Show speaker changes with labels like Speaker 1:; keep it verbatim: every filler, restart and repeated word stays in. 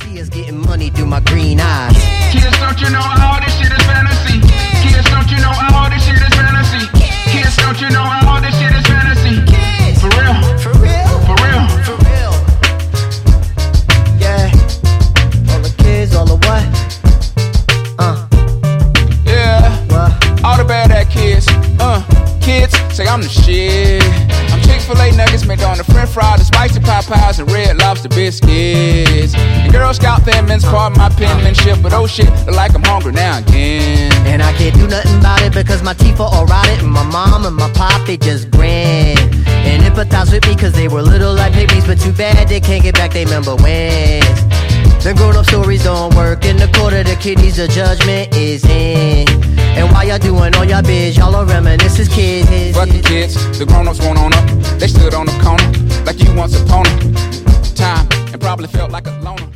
Speaker 1: see us getting money through my green eyes.
Speaker 2: Kids, don't you know all this shit is fantasy? Kids, don't you know all this shit is fantasy? Kids, don't you know all this shit is fantasy? For real,
Speaker 1: For real?
Speaker 2: for real.
Speaker 1: For real. Yeah. All the kids, all the what? Uh.
Speaker 2: Yeah,
Speaker 1: What?
Speaker 2: all the bad ass kids. Uh, kids say I'm the shit. I'm Chick-fil-A nuggets made on the French fries, the spicy Popeyes, and Red Lobster biscuits. And Girl Scout Thin Mints, pardon my penmanship, but oh shit, look like I'm hungry now again.
Speaker 1: And I can't do nothing about it because my teeth are all rotted. And my mom and my pop, they just grin and empathize with me because they were little like babies. But too bad they can't get back they remember wins. The grown-up stories don't work. In the court of the kiddies, the judgment is in. And while y'all doing all y'all biz, y'all are reminisce as kids.
Speaker 2: Fuck the kids, the grown-ups went on up. They stood on the corner like you once upon a time and probably felt like a loner.